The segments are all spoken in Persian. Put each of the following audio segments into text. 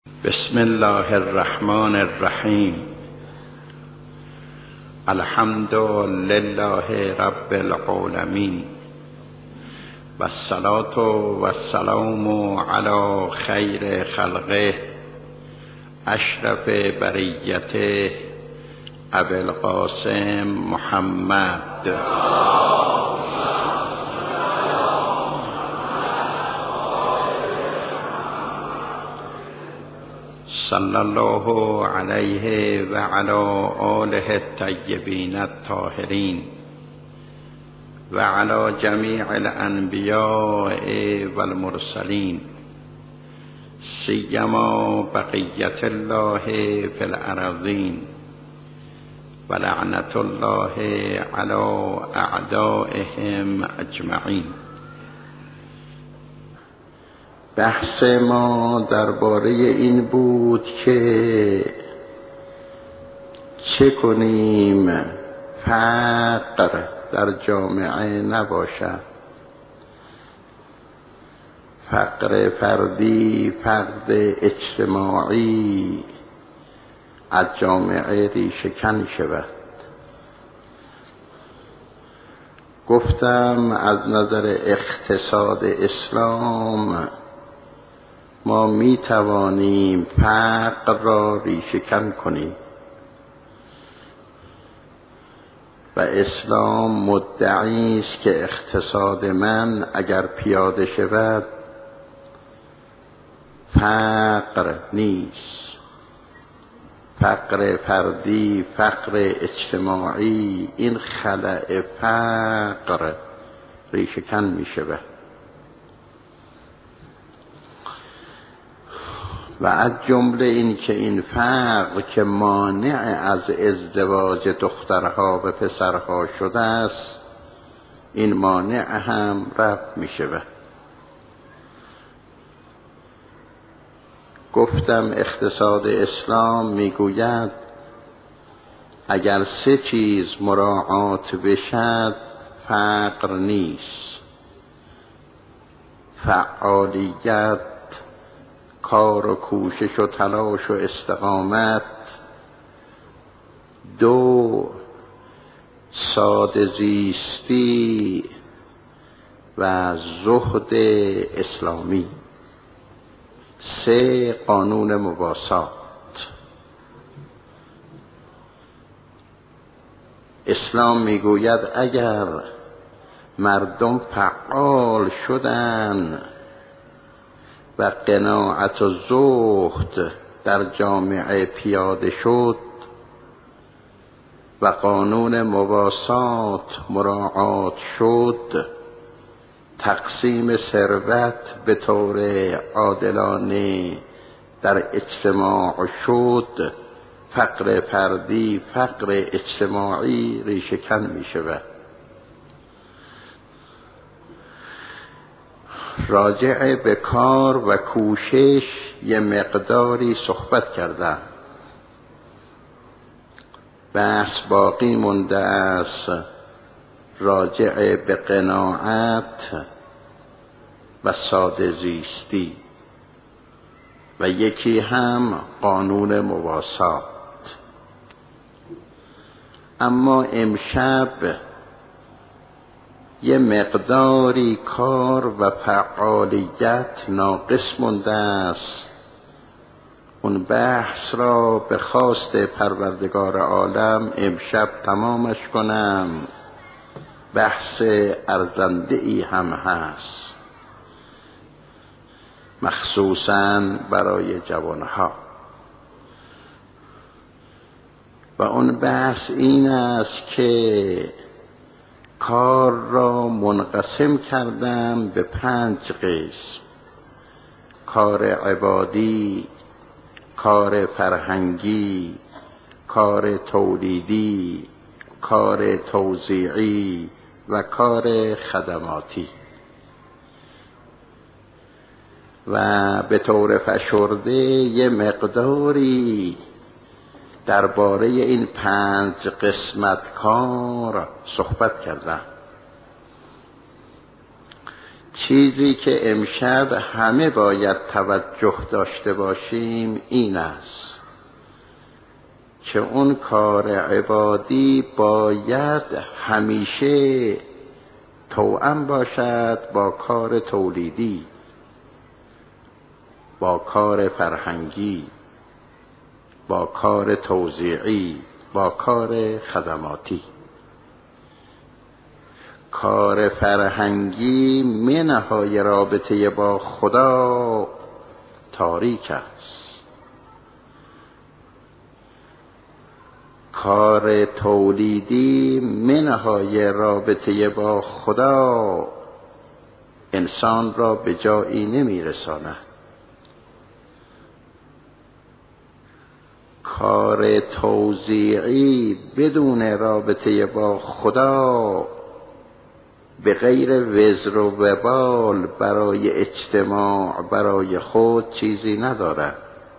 بسم الله الرحمن الرحیم. الحمد لله رب العالمین و الصلاة و السلام علی خیر خلقه اشرف بریته ابی القاسم محمد صلی الله علیه و علی آله الطیبین الطاهرین و علی جمیع الانبیاء والمرسلین سیما بقیت الله فی الارضین و لعنت الله علی اعدائهم اجمعین. بحث ما درباره این بود که چه کنیم فقر در جامعه نباشد، فقر فردی، فقر اجتماعی از جامعه ریشه کن شود. گفتم از نظر اقتصاد اسلام ما می توانیم فقر را ریشه کن کنیم و اسلام مدعی است که اقتصاد من اگر پیاده شود فقر نیست. فقر فردی، فقر اجتماعی، این خلأ فقر ریشه کن می شود و از جمله این که این فقر که مانع از ازدواج دخترها و پسرها شده است، این مانع هم رفع می شود. گفتم اقتصاد اسلام می گوید اگر 3 چیز مراعات بشد فقر نیست: فعالیت، کار و کوشش و تلاش و استقامت. 2 ساده زیستی و زهد اسلامی. 3 قانون مواسات. اسلام میگوید اگر مردم فعال شدند و قناعت و زهد در جامعه پیاده شد و قانون مواسات مراعات شد، تقسیم ثروت به طور عادلانه در اجتماع شد، فقر فردی، فقر اجتماعی ریشه کن می شود. راجع به کار و کوشش یه مقداری صحبت کردم. بحث باقی مونده است راجع به قناعت و ساده زیستی و یکی هم قانون مواسات. اما امشب یه مقداری کار و فعالیت ناقص مونده است. اون بحث را به خواست پروردگار عالم امشب تمامش کنم. بحث ارزنده‌ای هم هست، مخصوصاً برای جوانها، و اون بحث این است که کار را منقسم کردم به 5 قسم: کار عبادی، کار فرهنگی، کار تولیدی، کار توزیعی و کار خدماتی. و به طور فشرده یه مقداری درباره این 5 قسمت کار صحبت کردم. چیزی که امشب همه باید توجه داشته باشیم این است که اون کار عبادی باید همیشه توأم باشد با کار تولیدی، با کار فرهنگی، با کار توزیعی، با کار خدماتی. کار فرهنگی منهای رابطه با خدا تاریک است. کار تولیدی منهای رابطه با خدا انسان را به جایی نمیرساند. کار توزیعی بدون رابطه با خدا به غیر وزر و وبال برای اجتماع، برای خود چیزی ندارد.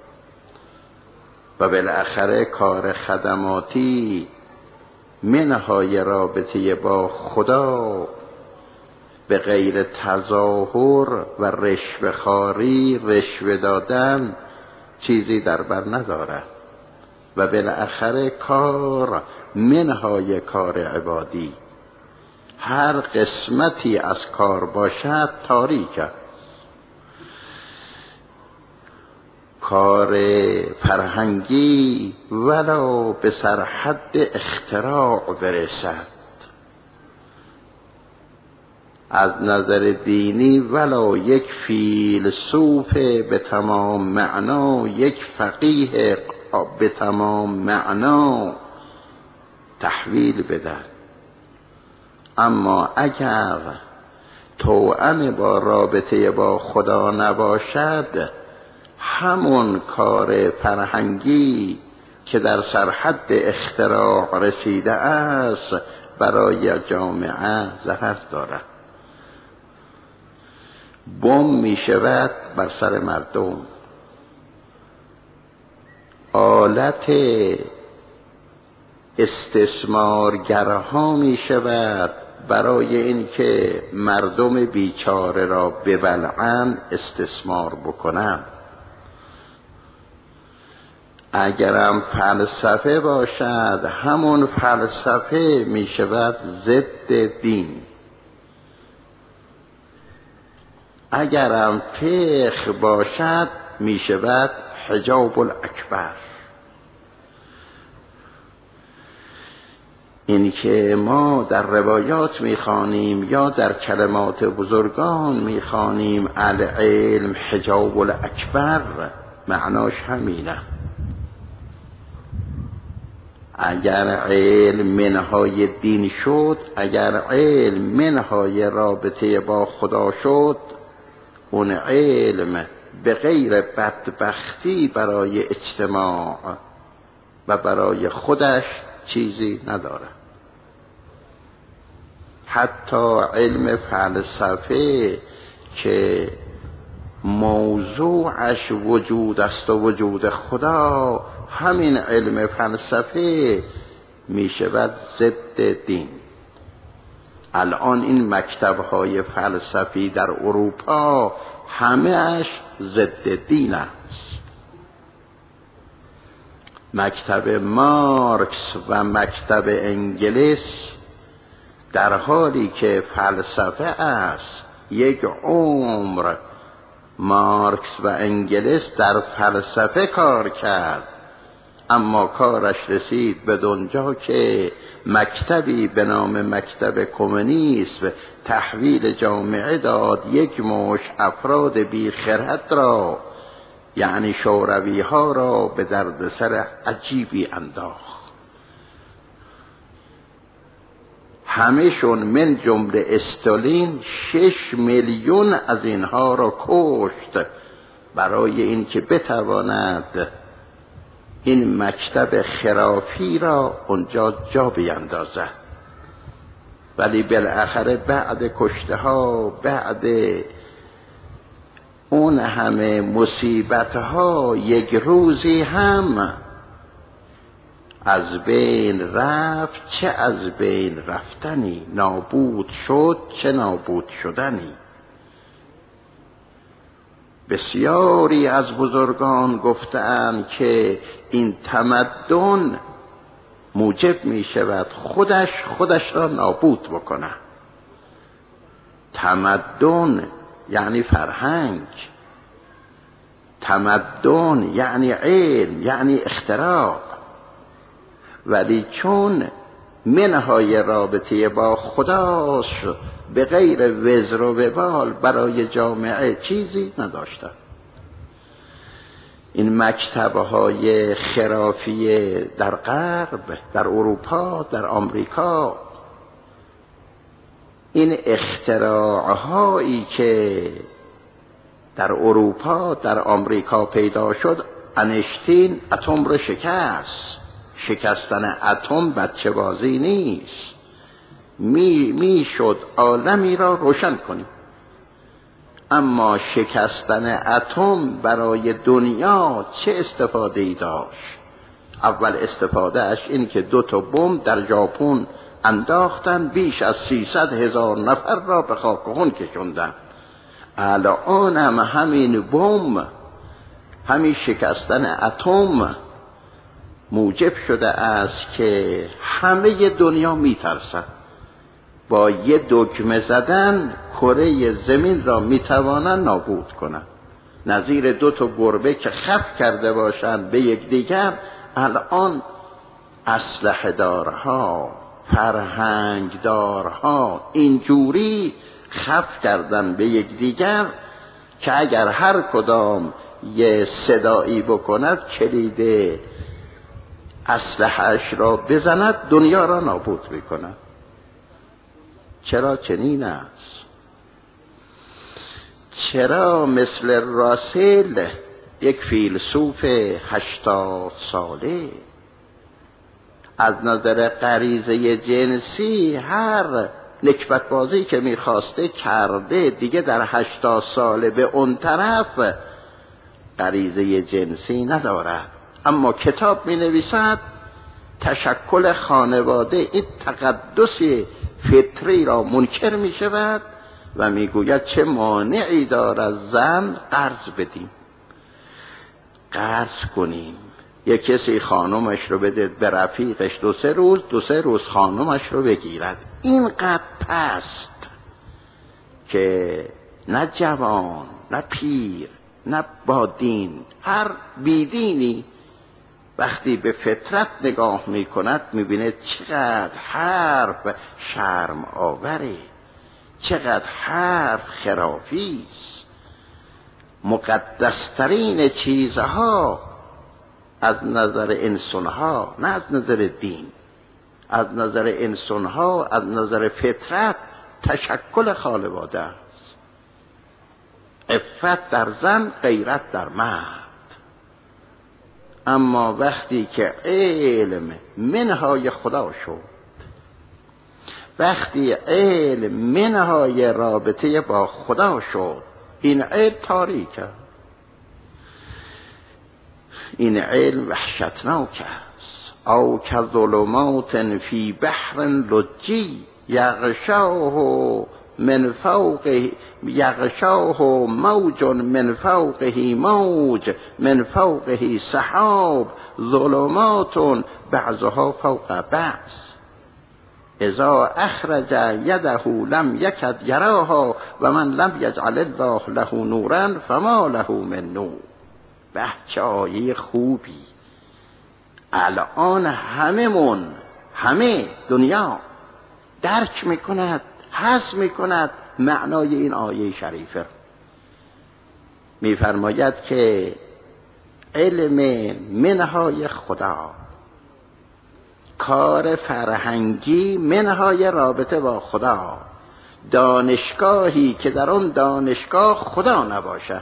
و بالاخره کار خدماتی منهای رابطه با خدا به غیر تظاهر و رشوه‌خواری، رشوه دادن چیزی در بر ندارد. و بالاخره کار منهای کار عبادی هر قسمتی از کار باشد تاریک است. کار فرهنگی ولو به سرحد اختراع برسد، از نظر دینی ولو یک فیلسوف به تمام معنا، یک فقیه به تمام معنا تحویل بدهد، اما اگر توأم با رابطه با خدا نباشد، همون کار فرهنگی که در سرحد اختراع رسیده است برای جامعه ضرر دارد. بم می شود بر سر مردم، آلت استثمارگرها می شود برای اینکه مردم بیچاره را ببلعن، استثمار بکنن. اگرم فلسفه باشد، همون فلسفه می شود ضد دین. اگرم فقه باشد می شود حجاب الاکبر. این که ما در روایات میخوانیم یا در کلمات بزرگان میخوانیم العلم حجاب الاکبر، معناش همینه. اگر علم منهای دین شد، اگر علم منهای رابطه با خدا شد، اون علم به غیر بدبختی برای اجتماع و برای خودش چیزی نداره. حتی علم فلسفه که موضوعش وجود است و وجود خدا، همین علم فلسفه می شود ضد دین. الان این مکتب‌های فلسفی در اروپا همه‌اش ضد دین است. مکتب مارکس و مکتب انگلیس در حالی که فلسفه است، یک عمر مارکس و انگلیس در فلسفه کار کرد، اما کارش رسید به اونجا که مکتبی به نام مکتب کمونیسم تحویل جامعه داد، یک مشت افراد بی خرد را، یعنی شوروی ها را به دردسر عجیبی انداخت. همه‌شون من جمله استالین 6 میلیون از اینها را کشت برای اینکه بتواند این مکتب خرافی را اونجا جا بیندازد. ولی بالاخره بعد کشته ها، بعد اون همه مصیبت ها، یک روزی هم از بین رفت. چه از بین رفتنی، نابود شد چه نابود شدنی. بسیاری از بزرگان گفتند که این تمدن موجب می شود خودش را نابود بکنه. تمدن یعنی فرهنگ، تمدن یعنی علم، یعنی اختراع. ولی چون منهای رابطه با خداش به غیر وزر و وبال برای جامعه چیزی نداشته. این مکتب‌های خرافی در غرب، در اروپا، در آمریکا، این اختراعهایی که در اروپا، در آمریکا پیدا شد، انشتین اتم رو شکست. شکستن اتم بچه بازی نیست. میشد عالمی را روشن کنیم. اما شکستن اتم برای دنیا چه استفاده ای داشت؟ اول استفاده اش این که 2 تا بمب در ژاپن انداختن، بیش از 300,000 نفر را به خاک و خون کشوندن. الان هم همین بمب، همین شکستن اتم موجب شده است که همه دنیا میترسن. با یه دکمه زدن کره زمین را میتوانند نابود کنند. نظیر 2 تا گربه که خف کرده باشند به یکدیگر، الان اسلحه دارها، فرهنگ دارها اینجوری خف کردن به یکدیگر که اگر هر کدام یه صدایی بکند، کلید اسلحه‌اش را بزند، دنیا را نابود میکند. چرا چنین است؟ چرا مثل راسل، یک فیلسوف 80 ساله، از نظر غریزه جنسی هر نکبت بازی که میخواسته کرده، دیگه در 80 ساله به اون طرف غریزه جنسی ندارد، اما کتاب می نویسد تشکل خانواده این تقدس فطری را منکر می شود و می گوید چه مانعی دارد زن قرض بدیم، قرض کنیم. یک کسی خانمش رو بده به رفیقش 2-3 روز خانمش رو بگیرد. اینقدر پست که نه جوان نه پیر نه با دین، هر بیدینی وقتی به فطرت نگاه می کند می بینه چقدر حرف شرم آوره، چقدر حرف خرافیست. مقدسترین چیزها از نظر انسانها، نه از نظر دین، از نظر انسانها، از نظر فطرت، تشکل خانواده است. عفت در زن، غیرت در مرد. اما وقتی که علم منهای خدا شد، وقتی علم منهای رابطه با خدا شد، این علم تاریک است، این علم وحشتناک است. او که ظلمات فی بحر لجی یغشاه من فوقه، یغشاه موج من فوقه موج من فوقه سحاب ظلمات بعضها فوق بعض اذا اخرج یده لم یکد یراها و من لم یجعل الله له نورا فما له من نور. بچه آیه خوبی. الان همه دنیا درک میکند، حس میکند معنای این آیه شریفه. میفرماید که علم منهای خدا، کار فرهنگی منهای رابطه با خدا، دانشگاهی که در آن دانشگاه خدا نباشه،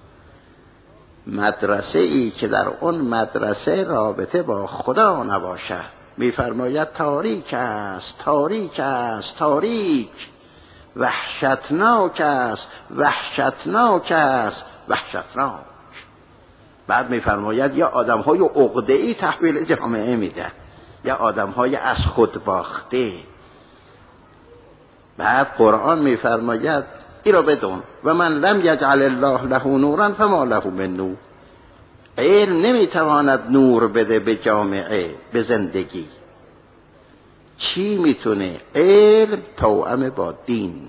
مدرسه ای که در اون مدرسه رابطه با خدا نباشه، میفرماید تاریک است، تاریک است، تاریک، وحشتناک است، وحشتناک است، وحشتناک. بعد میفرماید یا آدم‌های عقده‌ای تحویل جامعه میده، یا آدم‌های از خود باخته. بعد قرآن میفرماید این را بدون و من لم یجعل الله له نورا فما له من نور. علم نمیتواند نور بده به جامعه، به زندگی. چی میتونه؟ علم توأم با دین،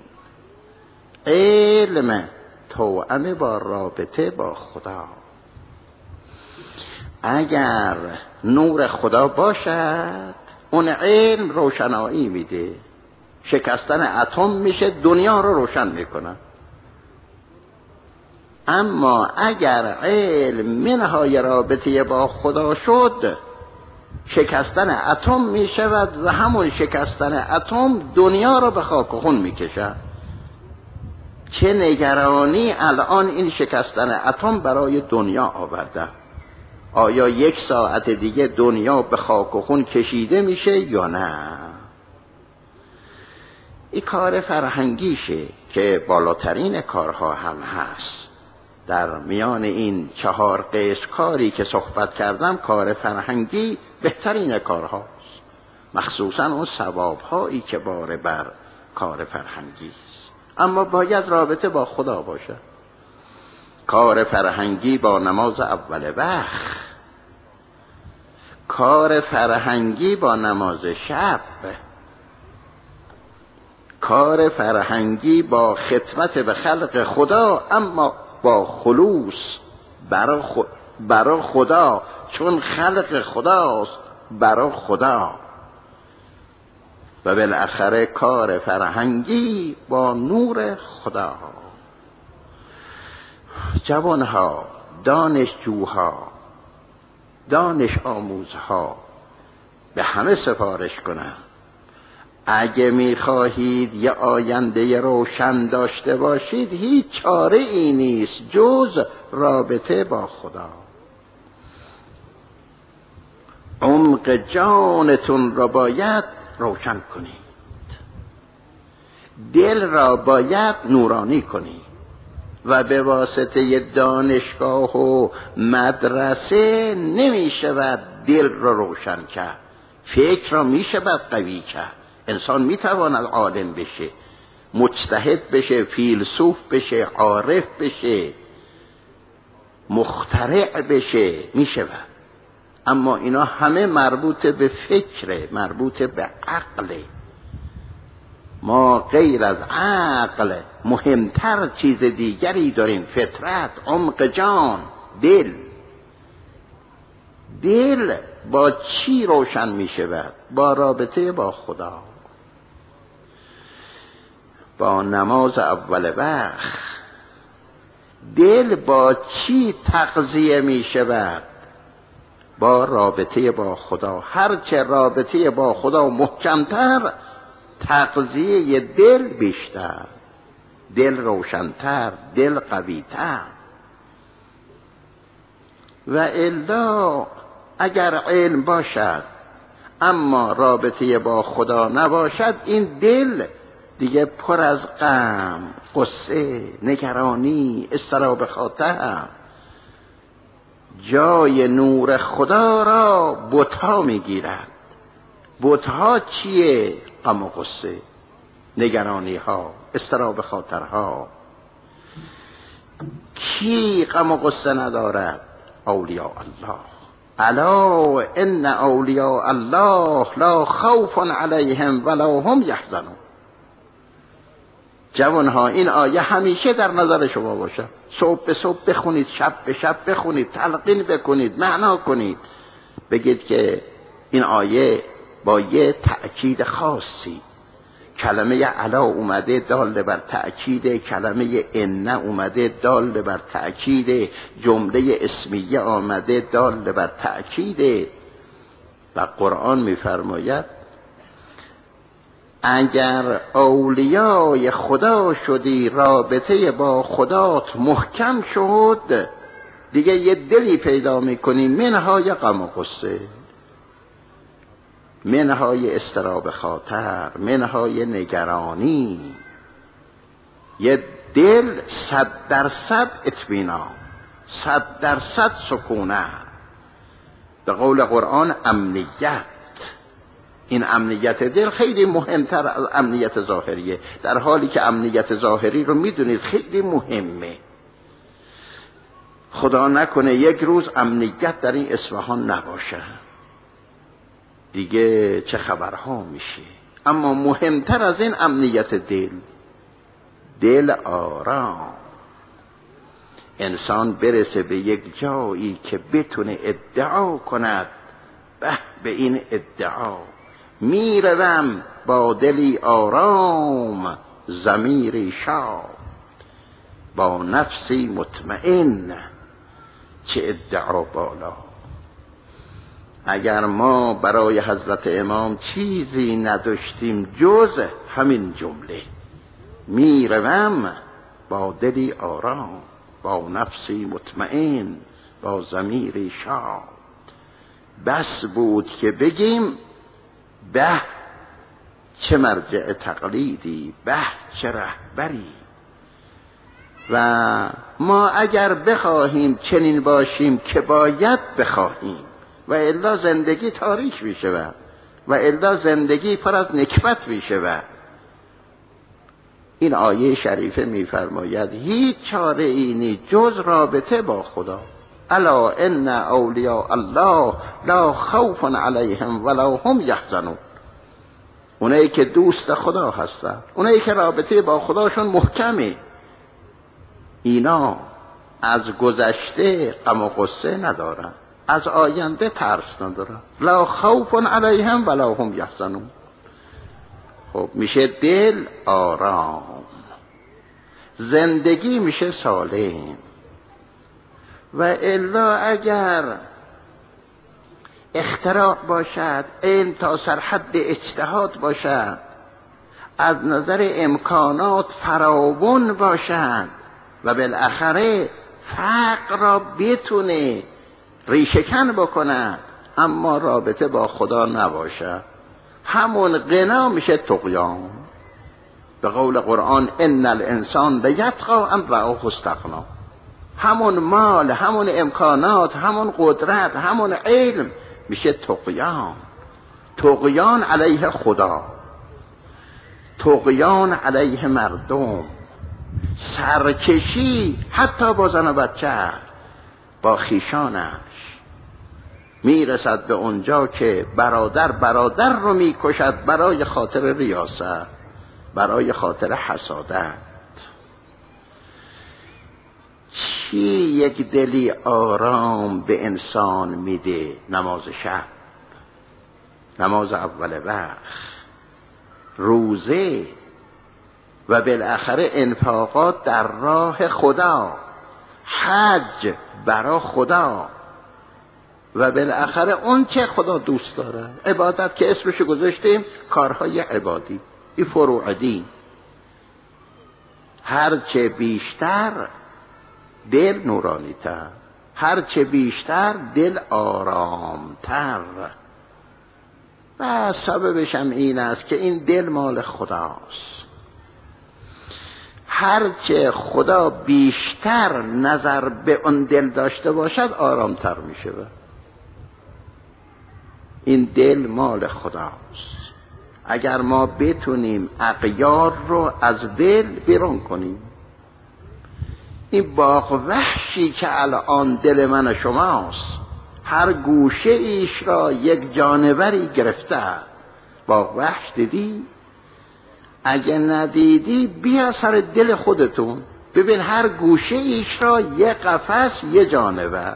علم توأم با رابطه با خدا. اگر نور خدا باشد اون علم روشنایی میده، شکستن اتم میشه، دنیا رو روشن میکنه. اما اگر علم منهای رابطه با خدا شد، شکستن اتم میشود و همون شکستن اتم دنیا رو به خاک و خون میکشه. چه نگرانی الان این شکستن اتم برای دنیا آورده. آیا 1 ساعت دیگه دنیا به خاک و خون کشیده میشه یا نه؟ این کار فرهنگیشه که بالاترین کارها هم هست. در میان این 4 قسم کاری که صحبت کردم، کار فرهنگی بهترین کارهاست، مخصوصا اون ثوابهایی که باره بر کار فرهنگی است. اما باید رابطه با خدا باشه. کار فرهنگی با نماز اول وقت، کار فرهنگی با نماز شب، کار فرهنگی با خدمت به خلق خدا، اما با خلوص برای خدا، چون خلق خداست، برای خدا. و بالاخره کار فرهنگی با نور خدا. جوانها، دانشجوها، دانش آموزها به همه سفارش کنم، اگه میخواهید یه آینده روشن داشته باشید، هیچ چاره ای نیست جز رابطه با خدا. عمق جانتون را باید روشن کنید، دل را باید نورانی کنید و به واسطه دانشگاه و مدرسه نمی شود دل را روشن کرد. فکر را می شود قوی کرد. انسان می تواند عالم بشه، مجتهد بشه، فیلسوف بشه، عارف بشه، مخترع بشه، می شود. اما اینا همه مربوط به فکره، مربوط به عقله. ما غیر از عقل مهمتر چیز دیگری داریم، فطرت، عمق جان، دل. دل با چی روشن می شود؟ با رابطه با خدا، با نماز اول وقت. دل با چی تغذیه می شود؟ با رابطه با خدا. هرچه رابطه با خدا محکمتر، تغذیه دل بیشتر، دل روشنتر، دل قویتر. و الا اگر علم باشد اما رابطه با خدا نباشد، این دل دیگه پر از غم، غصه، نگرانی، اضطراب خاطر. جای نور خدا را بت‌ها میگیرد. بت‌ها چیه؟ غم و غصه، نگرانی ها، اضطراب خاطرها. کی غم و غصه ندارد؟ اولیاء الله. الا ان اولیاء الله لا خوف علیهم ولا هم یحزنون. جوانها، این آیه همیشه در نظر شما باشه. صبح به صبح بخونید، شب به شب بخونید، تلقین بکنید، معنا کنید. بگید که این آیه با یه تأکید خاصی، کلمه علا اومده دال بر تأکید، کلمه ان اومده دال بر تأکید، جمله اسمیه آمده دال بر تأکید. و قرآن میفرماید اگر اولیای خدا شدی، رابطه با خدات محکم شد، دیگه یه دلی پیدا میکنی، منهای غم و غصه، منهای اضطراب خاطر، منهای نگرانی. یه دل 100% اطمینان، 100% سکونه. به قول قرآن امنیت. این امنیت دل خیلی مهمتر از امنیت ظاهریه، در حالی که امنیت ظاهری رو میدونید خیلی مهمه. خدا نکنه یک روز امنیت در این اصفهان نباشه، دیگه چه خبرها میشه. اما مهمتر از این امنیت دل آرام، انسان برسه به یک جایی که بتونه ادعا کند به این ادعا میروم با دلی آرام، ضمیری شاد، با نفسی مطمئن، چه ادعا بالا. اگر ما برای حضرت امام چیزی نداشتیم جز همین جمله، میروم با دلی آرام، با نفسی مطمئن، با ضمیری شاد، بس بود که بگیم به چه مرجع تقلیدی، به چه رهبری. و ما اگر بخواهیم چنین باشیم که باید بخواهیم، و الا زندگی تاریک میشه و الا زندگی پر از نکبت میشه. این آیه شریفه میفرماید هیچ چاره ای نیست جز رابطه با خدا. الا ان اولیاء الله لا خوف علیهم ولا هم یحزنون. اونایی که دوست خدا هستن، اونایی که رابطه با خداشون محکمه، اینا از گذشته غم و غصه ندارن، از آینده ترس ندارن. لا خوف علیهم ولا هم یحزنون. خب میشه دل آرام، زندگی میشه سالم. و الا اگر اختراع باشد، علم تا سرحد اجتهاد باشد، از نظر امکانات فراوان باشد و بالاخره فقر را بتونه ریشه‌کن بکند، اما رابطه با خدا نباشد، همون غنا میشه طغیان. به قول قرآن ان الانسان لیطغی ان رآه استغنی. همون مال، همون امکانات، همون قدرت، همون علم میشه طغیان. طغیان علیه خدا، طغیان علیه مردم، سرکشی حتی با زن و بچه، با خیشانش. میرسد به اونجا که برادر رو میکشد برای خاطر ریاست، برای خاطر حسادت. چی یک دلی آرام به انسان میده؟ نماز شب، نماز اول وقت، روزه، و بالاخره انفاقات در راه خدا، حج برای خدا، و بالاخره اون که خدا دوست داره، عبادت که اسمشو گذاشتیم کارهای عبادی، این فروع دین. هرچه بیشتر دل نورانی تر، هرچه بیشتر دل آرام تر. و سببش هم این است که این دل مال خداست. هرچه خدا بیشتر نظر به اون دل داشته باشد آرامتر میشه. این دل مال خداست. اگر ما بتونیم اغیار رو از دل بیرون کنیم، این باغ وحشی که الان دل من و شماست، هر گوشه ایش را یک جانوری گرفته. باغ وحش دیدی؟ اگه ندیدی بیا سر دل خودتون ببین، هر گوشه ایش را یک قفس، یک جانور.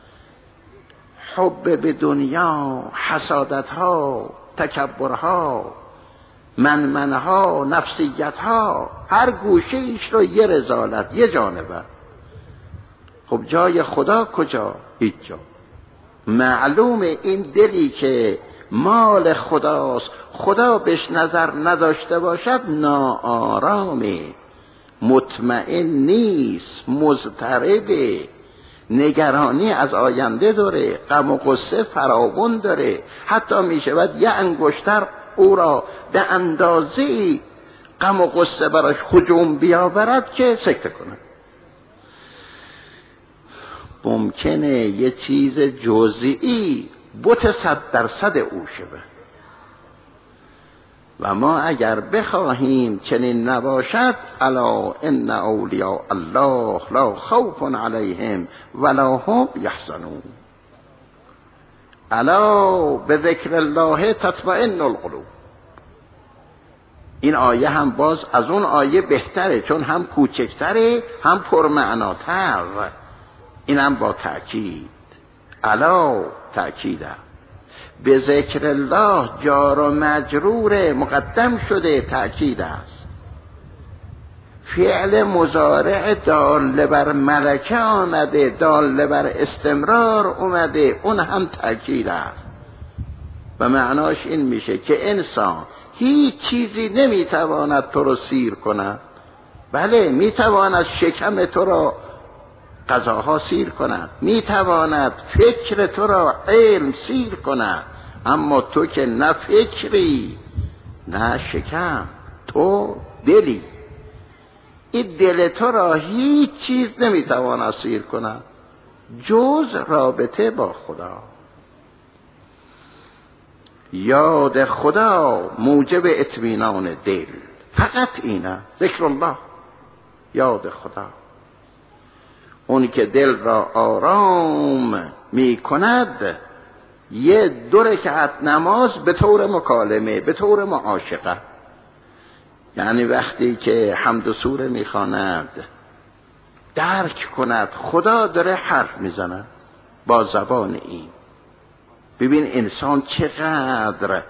حب به دنیا، حسادتها، تکبرها، منمنها، نفسیتها، هر گوشه ایش رو یه رذالت، یه جانور. خب جای خدا کجا؟ هیچ جا. معلوم این دلی که مال خداست، خدا بهش نظر نداشته باشد ناآرامه، مطمئن نیست، مضطربه، نگرانی از آینده داره، غم و غصه فراوان داره. حتی می شود یه انگشتر او را به اندازه‌ای غم و غصه براش هجوم بیاورد که سکته کنه. ممکنه یه چیز جزئی بت 100% او شده. و ما اگر بخواهیم چنین نباشد، الا ان اولیاء الله لا خوف علیهم ولا هم یحزنون. الا بذکر الله تطمئن القلوب. این آیه هم باز از اون آیه بهتره، چون هم کوچکتره هم پرمعناتر. این هم با تأکید، الا تأکیده. به ذکر الله جار و مجرور مقدم شده، تأکید است. فعل مضارع دال بر ملکه آمده، دال بر استمرار اومده، اون هم تأکید است. و معناش این میشه که انسان هیچ چیزی نمیتواند تو رو سیر کند. بله، میتواند شکم تو را غذاها سیر کند، میتواند فکر تو را علم سیر کند، اما تو که نه فکری نه شکم، تو دلی. این دل تو را هیچ چیز نمیتواند سیر کند جز رابطه با خدا. یاد خدا موجب اطمینان دل، فقط اینه، ذکر الله، یاد خدا. اون که دل را آرام می کند، یه 2 رکعت نماز به طور مکالمه، به طور معاشقه. یعنی وقتی که حمد و سوره می خواند، درک کند خدا داره حرف میزنه با زبان این. ببین انسان چقدر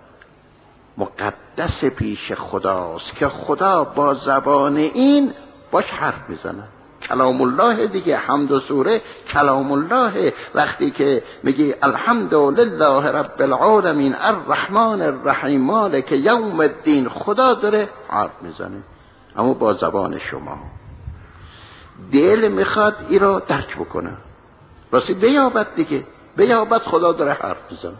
مقدس پیش خداست که خدا با زبان این باش حرف میزنه. کلام الله دیگه، حمد و سوره کلام الله. وقتی که میگی الحمدلله رب العالمین الرحمن الرحیم مالک یوم الدین، خدا داره حرف میزنه، اما با زبان شما. دل میخواد این رو درک بکنه، راستی بیابد دیگه، بیابد خدا داره حرف میزنه.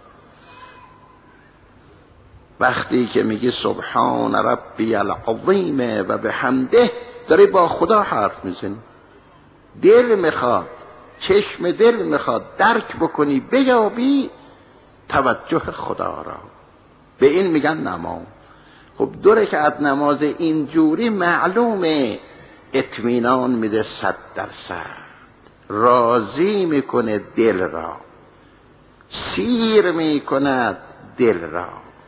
وقتی که میگی سبحان ربی العظیم و بحمده، داری با خدا حرف میزنی. دل میخواد، چشم دل میخواد درک بکنی، بیابی توجه خدا را. به این میگن نماز. خب 2 رکعت نماز اینجوری معلومه اطمینان میده 100%، راضی میکنه دل را، سیر میکند دل را،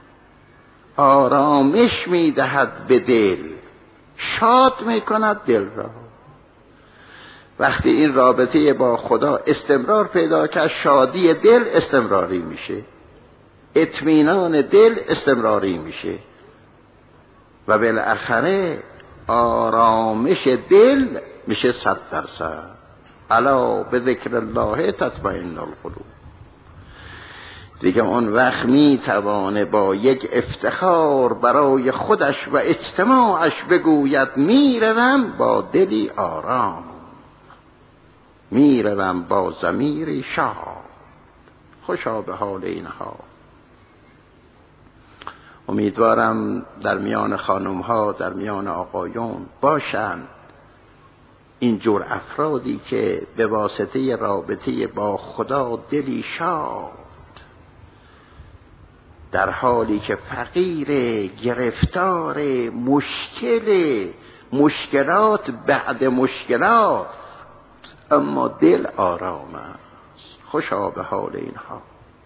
آرامش میدهد به دل، شاد میکند دل را. وقتی این رابطه با خدا استمرار پیدا کرد، شادی دل استمراری میشه، اطمینان دل استمراری میشه و بالاخره آرامش دل میشه 100%. الا به ذکر الله تطمئن القلوب. دیگه اون وقت میتوانه با یک افتخار برای خودش و اجتماعش بگوید میروم با دلی آرام، میروم با ضمیری شاد، خوشا به حال اینها. امیدوارم در میان خانم ها، در میان آقایون باشند اینجور افرادی که به واسطه رابطه با خدا دلی شاد، در حالی که فقیر، گرفتار، مشکلات بعد مشکلات، اما دل آرام است. خوشا به حال اینها،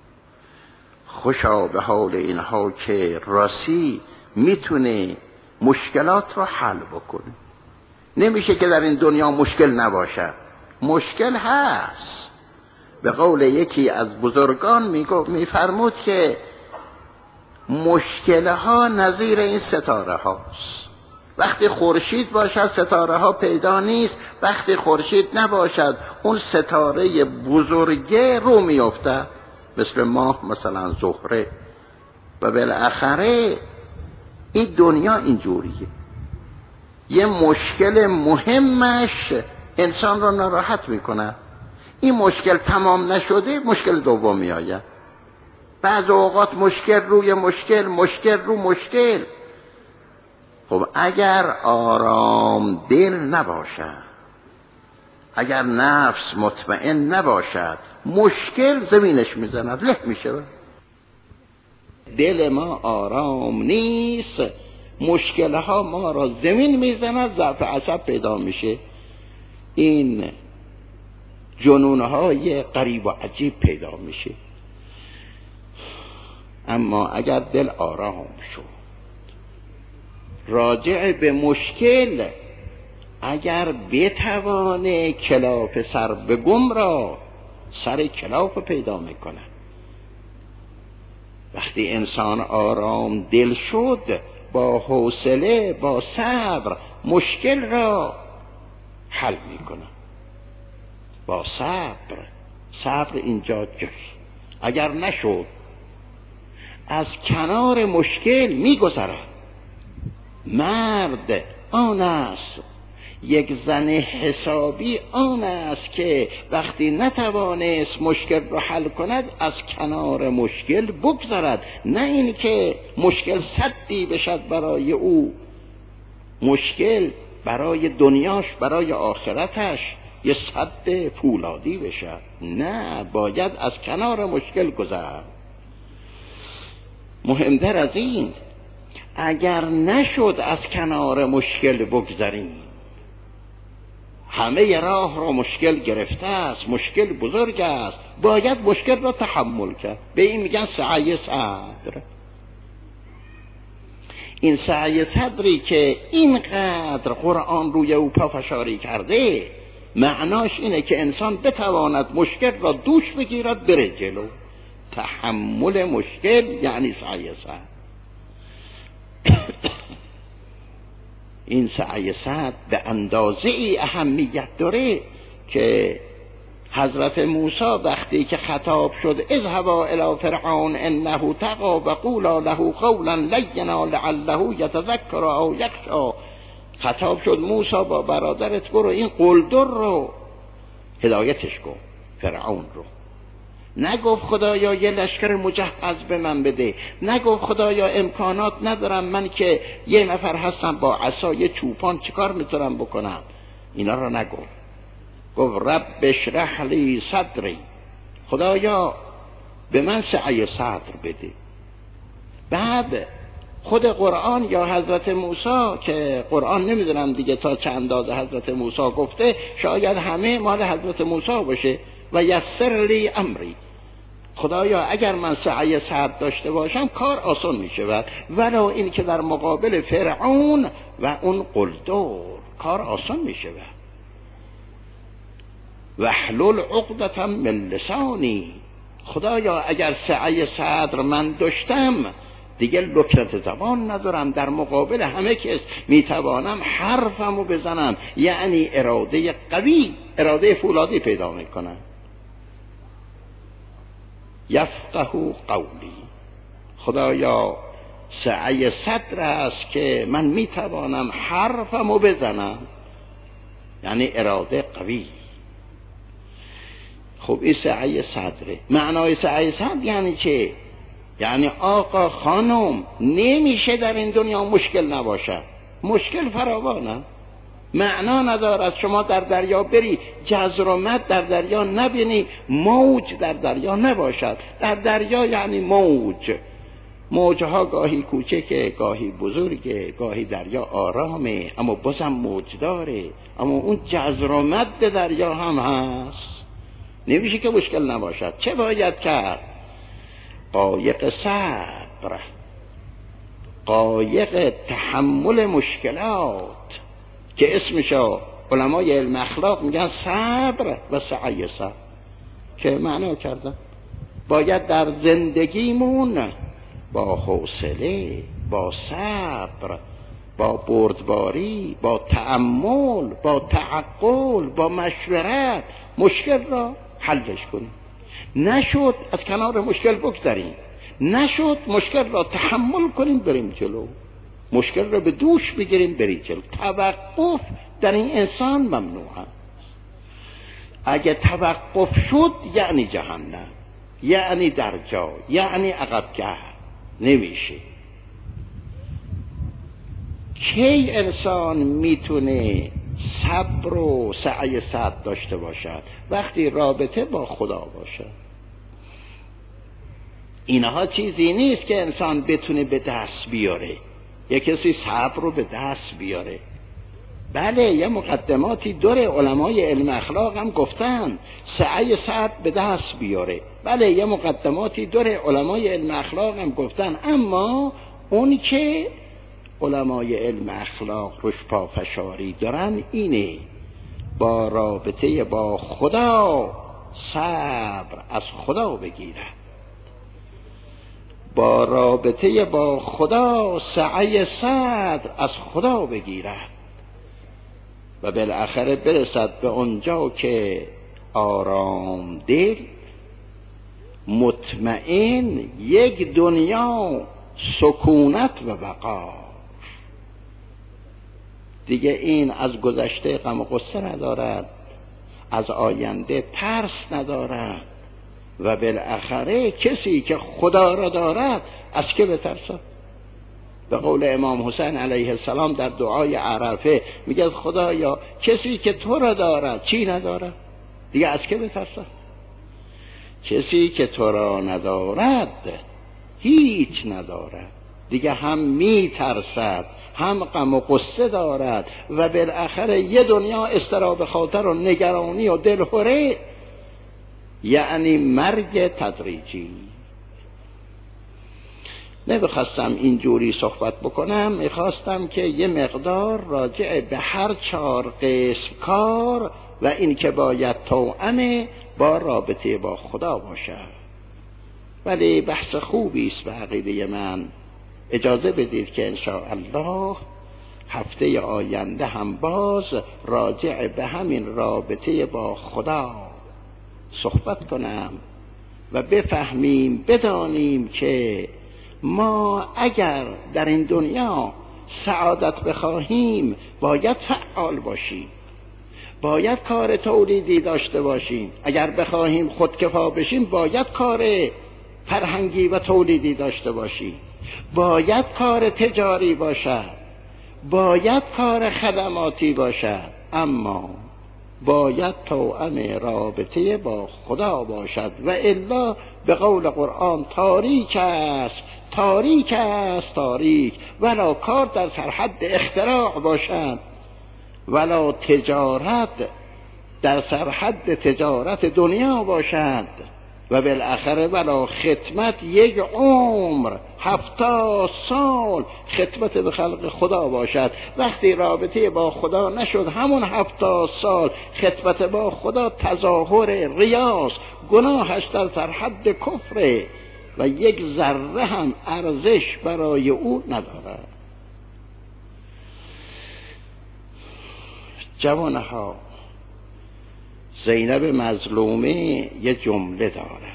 خوشا به حال اینها که راستی میتونه مشکلات رو حل بکنه. نمیشه که در این دنیا مشکل نباشه، مشکل هست. به قول یکی از بزرگان میفرمود که مشکل ها نظیر این ستاره هاست. وقتی خورشید باشد ستاره ها پیدا نیست، وقتی خورشید نباشد اون ستاره بزرگه رو میفته، مثل ماه، مثلا زهره. و بالاخره این دنیا اینجوریه، یه مشکل مهمش انسان رو ناراحت میکنه. این مشکل تمام نشده، مشکل دوم میآید. بعض اوقات مشکل روی مشکل، مشکل رو مشکل. خب اگر آرام دل نباشد، اگر نفس مطمئن نباشد، مشکل زمینش میزند، له میشه. دل ما آرام نیست، مشکلها ما را زمین میزند، ضعف عصب پیدا میشه، این جنونهای غریب و عجیب پیدا میشه. اما اگر دل آرام شد، راجع به مشکل اگر بتوانه کلاف سر به گم را سر کلاف پیدا میکنه. وقتی انسان آرام دل شد، با حوصله، با صبر مشکل را حل میکنه. با صبر اینجا جاش. اگر نشد، از کنار مشکل میگذرد. مرد آن است، یک زن حسابی آن است که وقتی نتوانست مشکل را حل کند، از کنار مشکل بگذرد، نه این که مشکل سدی بشد برای او، مشکل برای دنیاش، برای آخرتش یه سد فولادی بشد. نه، باید از کنار مشکل گذرد. مهمتر از این، اگر نشد از کنار مشکل بگذریم، همه راه را مشکل گرفته است، مشکل بزرگ است، باید مشکل را تحمل کرد. به این میگن سعی صدر. این سعی صدری که اینقدر قرآن روی او پافشاری کرده، معناش اینه که انسان بتواند مشکل را دوش بگیرد، بره جلو. تحمل مشکل یعنی سعی صدر. این سعی صدر به اندازه ای اهمیت داره که حضرت موسی وقتی که خطاب شد اذهبا الی فرعون انه طغی و قولا له قولا لینا لعله یتذکر او یخشی، خطاب شد موسی با برادرت برو این قلدر رو هدایتش کن، فرعون رو. نگفت خدایا یه لشکر مجهز به من بده، نگفت خدایا امکانات ندارم من که یه نفر هستم با عصای چوپان چیکار میتونم بکنم، اینا رو نگفت. گفت رب اشرح لی صدری، خدایا به من سعی صدر بده. بعد خود قرآن یا حضرت موسی، که قرآن نمیدونم دیگه تا چه اندازه حضرت موسی گفته، شاید همه مال حضرت موسی باشه، و یسر لی امری، خدایا اگر من سعی صدر داشته باشم کار آسان میشه، ولو این که در مقابل فرعون و اون قلدر کار آسان میشه. واحلل عقدة من لسانی، خدایا اگر سعی صدر من داشتم دیگه لکنت زبان ندارم، در مقابل همه کس میتوانم حرفمو بزنم، یعنی اراده قوی، اراده فولادی پیدا میکنم. یفقهوا قولی، خدایا سعی صدر است که من میتوانم حرفمو بزنم، یعنی اراده قوی. خب این سعی صدره. معنای سعی صدر یعنی چه؟ یعنی آقا خانم نمیشه در این دنیا مشکل نباشه، مشکل فراوانه، معنا ندارد شما در دریا بری جزر و مد در دریا نبینی، موج در دریا نباشد. در دریا یعنی موج، موجها گاهی کوچکه، گاهی بزرگه، گاهی دریا آرامه اما بازم موج داره، اما اون جزر و مد دریا هم هست، نمیشه که مشکل نباشد. چه باید کرد؟ قایق صبر، قایق تحمل مشکلات که اسمشو علمای علم اخلاق میگن صبر و سعی صبر، که معنا کردن باید در زندگیمون با حوصله، با صبر، با بردباری، با تأمل، با تعقل، با مشورت مشکل را حلش کنیم. نشد از کنار مشکل بگذریم، نشد مشکل را تحمل کنیم بریم جلو، مشکل را به دوش بگیریم بریم جلو. توقف در این انسان ممنوع است. اگه توقف شد یعنی جهنم، یعنی درجا، یعنی عقب کرد، نمیشه. کی انسان میتونه صبر و سعی صدر داشته باشد؟ وقتی رابطه با خدا باشد. اینها چیزی نیست که انسان بتونه به دست بیاره، یک کسی صبر رو به دست بیاره. بله یه مقدماتی داره، علمای علم اخلاق هم گفتن سعی صبر به دست بیاره. بله یه مقدماتی داره، علمای علم اخلاق هم گفتن، اما اون که علمای علم اخلاق روش پافشاری دارن اینه با رابطه با خدا صبر از خدا بگیرد، با رابطه با خدا سعی صدر از خدا بگیرد و بالاخره برسد به اونجا که آرام دل مطمئن یک دنیا سکونت و بقا. دیگه این از گذشته غم و غصه ندارد، از آینده ترس ندارد و بالاخره کسی که خدا را دارد از که بترسد؟ به قول امام حسین علیه السلام در دعای عرفه میگه خدایا کسی که تو را دارد چی ندارد؟ دیگه از که بترسد؟ کسی که تو را ندارد هیچ ندارد، دیگه هم میترسد هم غم و غصه دارد و بالاخره یه دنیا اضطراب خاطر و نگرانی و دلهره، یعنی مرگ تدریجی. نمیخواستم اینجوری صحبت بکنم، میخواستم که یه مقدار راجع به هر 4 قسم کار و این که باید توأم با رابطه با خدا باشد. ولی بحث خوبی است به عقیده من. اجازه بدید که انشاءالله هفته آینده هم باز راجع به همین رابطه با خدا صحبت کنم و بفهمیم بدانیم که ما اگر در این دنیا سعادت بخواهیم باید فعال باشیم، باید کار تولیدی داشته باشیم. اگر بخواهیم خودکفا بشیم باید کار فرهنگی و تولیدی داشته باشیم، باید کار تجاری باشد، باید کار خدماتی باشد، اما باید توأم رابطه با خدا باشد و الا به قول قرآن تاریک است، تاریک است، تاریک، ولا کار در سرحد اختراع باشد، ولا تجارت در سرحد تجارت دنیا باشد و بالاخره ولا خدمت یک عمر 70 سال خدمت به خلق خدا باشد. وقتی رابطه با خدا نشد همون 70 سال خدمت با خدا تظاهر ریاست، گناهش در سرحد کفره و یک ذره هم ارزش برای او ندارد. جوانها، زینب مظلومه یه جمله داره،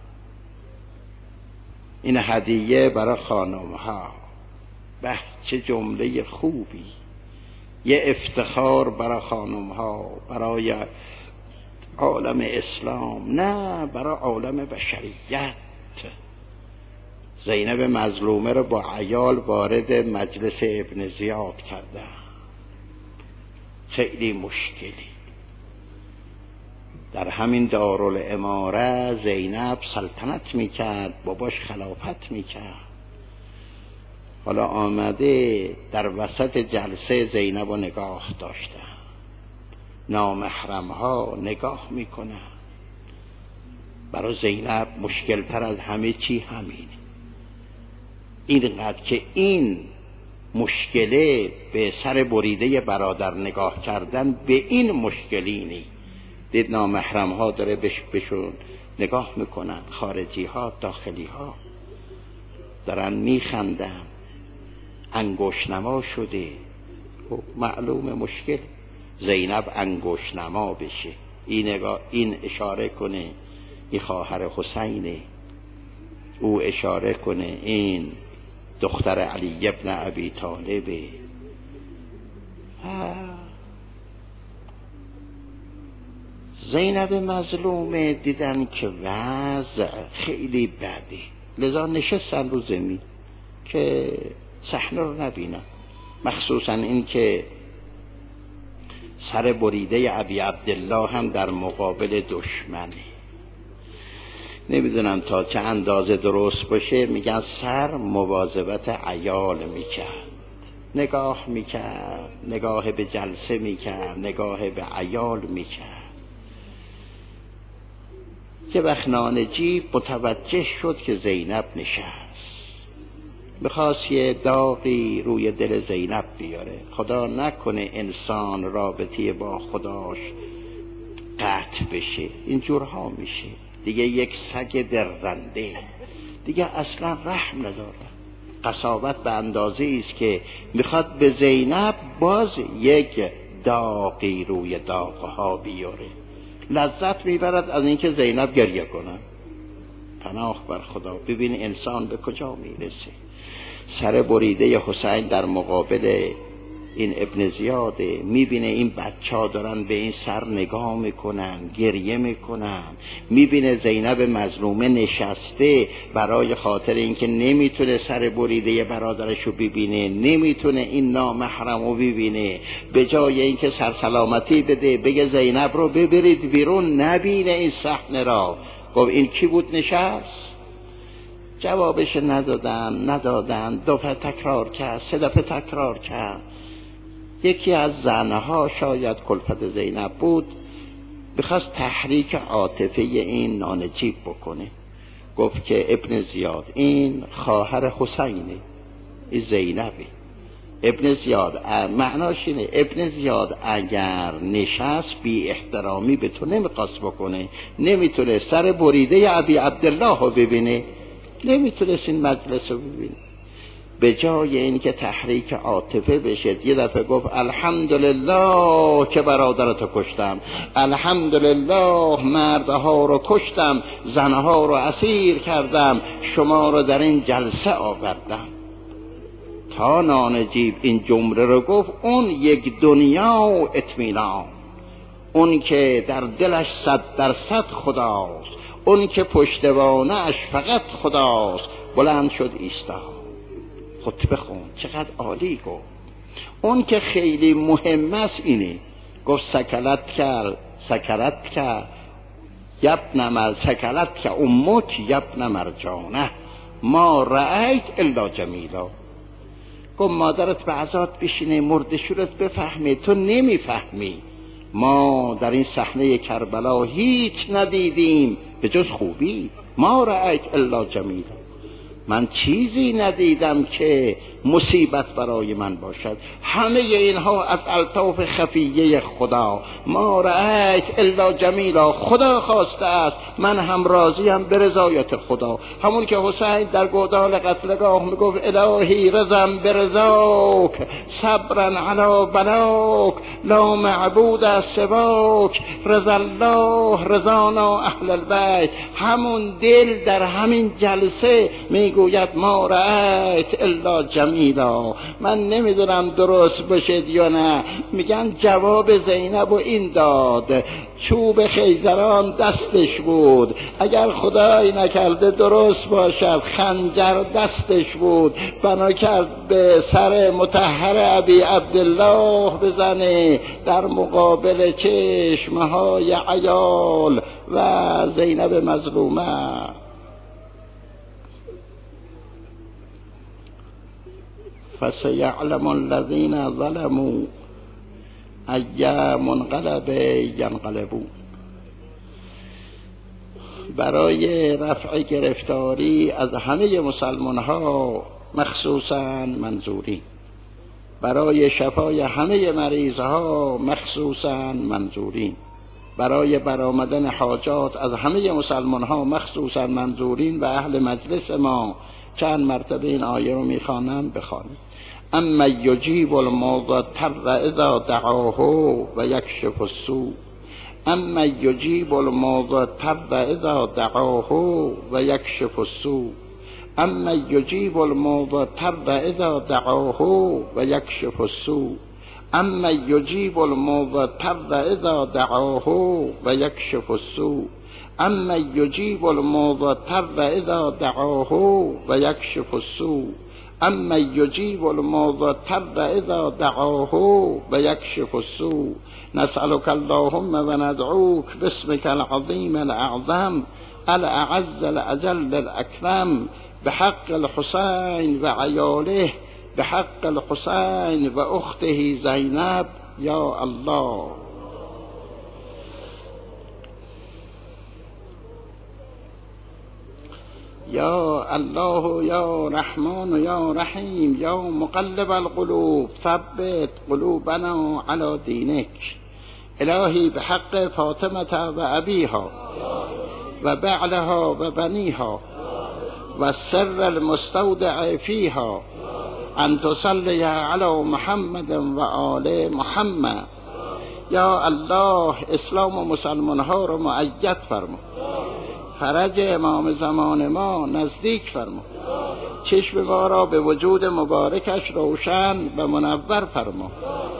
این هدیه برای خانم ها، به چه جمله خوبی، یه افتخار برای خانم ها، برای عالم اسلام، نه برای عالم بشریت. زینب مظلومه رو با عیال وارد مجلس ابن زیاد کرده، خیلی مشکلی. در همین دارالاماره زینب سلطنت میکرد، باباش خلافت میکرد. حالا آمده در وسط جلسه زینب رو نگاه داشته، نامحرم ها نگاه میکنه. برای زینب مشکل تر از همه چی همینه، اینقدر که این مشکله به سر بریده برادر نگاه کردن به این مشکلی نی. دید نامحرم ها داره بهشون نگاه میکنن، خارجی ها داخلی ها دارن میخندن، انگشت نما شده. معلوم مشکل. زینب انگشت نما بشه، این اشاره کنه این خواهر حسینه، او اشاره کنه این دختر علی ابن ابی طالبه. زینب مظلومه دیدن که وضع خیلی بده، لذا نشستن رو زمین که صحنه رو نبینن، مخصوصا این که سر بریده ابی عبدالله هم در مقابل دشمنه. نمیدونم تا چه اندازه درست باشه، میگن سر مواظبت عیال میکرد، نگاه میکرد، نگاه به جلسه میکرد، نگاه به عیال میکرد. که وقت نانجیب متوجه شد که زینب نشست، میخواست یه داغی روی دل زینب بیاره. خدا نکنه انسان رابطه با خداش قطع بشه، اینجورها میشه دیگه. یک سگ درنده دیگه اصلا رحم نداره. قساوت به اندازه است که میخواد به زینب باز یک داغی روی داغها بیاره. لذت میبرد از اینکه زینب گریه کنه. پناه بر خدا. ببین انسان به کجا میرسه. سر بریده حسین در مقابل این ابن زیاده، میبینه این بچه‌ها دارن به این سر نگاه میکنن، گریه میکنن. میبینه زینب مظلومه نشسته برای خاطر اینکه نمیتونه سر بریده برادرشو ببینه، نمیتونه این نامحرمو ببینه. به جای اینکه سرسلامتی بده، بگه زینب رو ببرید بیرون نبینه این صحنه را. گفت این کی بود نشست؟ جوابش ندادن. دو دفعه تکرار کرد، سه دفعه تکرار کرد. یکی از زنها، شاید کلفت زینب بود، بخواست تحریک عاطفه این نانجیب بکنه. گفت که ابن زیاد این خواهر حسینه، این زینبه. ابن زیاد معناش اینه ابن زیاد اگر نشست بی احترامی به تو نمیخواست بکنه، نمیتونه سر بریده ابی عبدالله رو ببینه، نمیتونست این مجلس رو ببینه. به جای این که تحریک عاطفه بشه، یه دفعه گفت الحمدلله که برادرتو کشتم، الحمدلله مردها رو کشتم، زنها رو اسیر کردم، شما رو در این جلسه آوردم. تا نانجیب این جمله رو گفت، اون یک دنیا و اطمینان، اون که در دلش 100% خداست، اون که پشتوانه‌اش فقط خداست، بلند شد ایستاد، خطبه خون. چقدر عالی گفت. اون که خیلی مهم است اینه، گفت سکلت کرد سکلت که امک یبن مرجانه ما رأیت الا جمیلا. گفت مادرت به عزات بشینه، مرد شورت بفهمه، تو نمیفهمی. ما در این صحنه کربلا هیچ ندیدیم به جز خوبی. ما رأیت الا جمیلا، من چیزی ندیدم که مصیبت برای من باشد. همه اینها از الطاف خفیه خدا. ما رأیت الا جمیلا، خدا خواسته است، من هم راضیم به رضایت خدا. همون که حسین در گودال قتلگاه میگفت الهی رضم برضاک صبرا علی بلاک لا معبود سواک رضا الله رضانا اهل البیت. همون دل در همین جلسه میگوید ما رأیت الا جمیلا. من نمیدونم درست باشد یا نه. میگن جواب زینب و این داد، چوب خیزران دستش بود، اگر خدای نکرده درست باشد خنجر دستش بود، بنا کرد به سر مطهر ابی عبدالله بزنه در مقابل چشمهای عیال و زینب مظلومه. فسيعلم الذين ظلموا أي منقلب ينقلبون. برای رفع گرفتاری از همه مسلمان ها مخصوصاً منظوری، برای شفای همه مریض ها مخصوصاً منظوری، برای برآمدن حاجات از همه مسلمان ها مخصوصاً منظورین. و اهل مجلس ما چند مرتبه این آیه رو میخوانم، بخوانید. اما یجیب المضطر اذا دعاه و یکشف السوء، اما یجیب المضطر اذا دعاه و یکشف السوء، اما یجیب المضطر اذا دعاه و یکشف السوء، اما یجیب المضطر اذا دعاه و یکشف السوء، اما یجیب المضطر اذا دعاه و یکشف السوء، اما یجیب المضطر اذا دعاه و یکشف السوء. نسألك اللهم و ندعوک باسمك العظیم الاعظم الاعز الاجل الاکرم بحق الحسین و عیاله بحق الحسین و اخته زینب یا الله. یا الله یا رحمان یا رحیم یا مقلب القلوب ثبت قلوبنا علی دینک. الهی بحق فاطمه و ابیها و بعلها و بنیها و السر المستودع فیها ان تصلی علی محمد و آل محمد. یا الله اسلام و مسلمان ها رو مؤید فرما، فرج امام زمان ما نزدیک فرما، چشم ما را به وجود مبارکش روشن و منور فرما.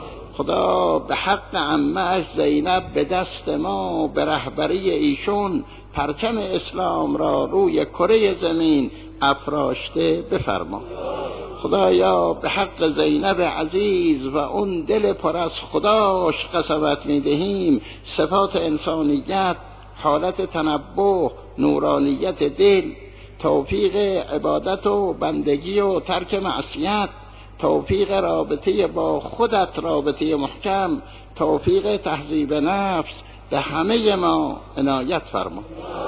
خدا به حق عمه‌اش زینب به دست ما به رهبری ایشون پرچم اسلام را روی کره زمین افراشته بفرما. خدایا به حق زینب عزیز و اون دل پر از خداش قسمت می‌دهیم صفات انسانیت، حالت تنبه، نورانیت دل، توفیق عبادت و بندگی و ترک معصیت، توفیق رابطه با خودت، رابطه محکم، توفیق تهذیب نفس به همه ما عنایت فرما.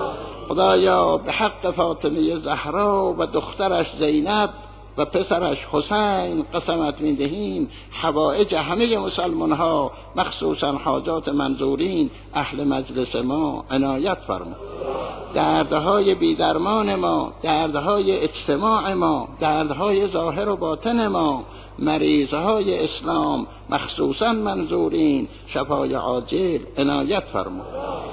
خدایا به حق فاطمه زهرا و دخترش زینب و پسرش حسین قسمت می‌دهیم حوائج همه مسلمان ها مخصوصا حاجات منظورین اهل مجلس ما عنایت فرما. دردهای بیدرمان ما، دردهای اجتماع ما، دردهای ظاهر و باطن ما، مریضهای اسلام مخصوصا منظورین شفای عاجل عنایت فرما.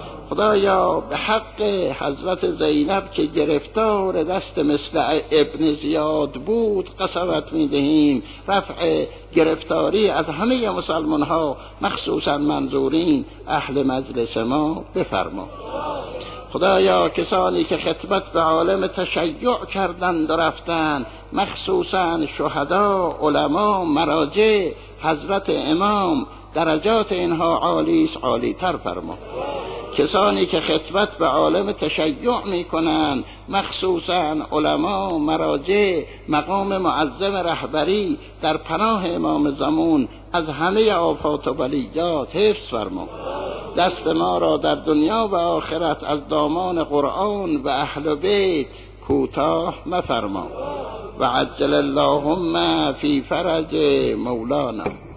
خدایا به حق حضرت زینب که گرفتار دست مثل ابن زیاد بود قسمت می‌دهیم رفع گرفتاری از همه مسلمان ها مخصوصا منظورین اهل مجلس ما بفرما. خدایا کسانی که خدمت به عالم تشیع کردند و رفتند مخصوصا شهدا، علما، مراجع، حضرت امام درجات اینها عالیست، عالی تر فرما. کسانی که خدمت به عالم تشیع میکنند مخصوصا علما، مراجع، مقام معظم رهبری در پناه امام زمان از همه آفات و بلیات حفظ فرما. دست ما را در دنیا و آخرت از دامان قرآن و اهل بیت کوتاه مفرما. و عجل اللهم فی فرج مولانا.